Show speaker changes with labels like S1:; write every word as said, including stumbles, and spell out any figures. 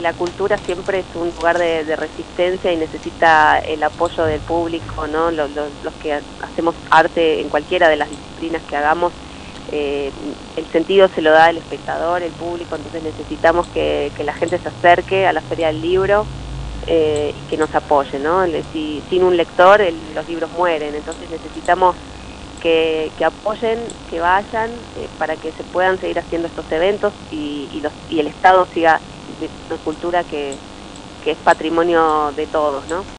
S1: la cultura siempre es un lugar de, de resistencia y necesita el apoyo del público, ¿no? Los, los, los que hacemos arte en cualquiera de las disciplinas que hagamos, eh, el sentido se lo da el espectador, el público, entonces necesitamos que, que la gente se acerque a la Feria del Libro eh, y que nos apoye, ¿no? Si, sin un lector el, los libros mueren, entonces necesitamos Que, que apoyen, que vayan, eh, para que se puedan seguir haciendo estos eventos y, y, los, y el Estado siga de una cultura que, que es patrimonio de todos, ¿no?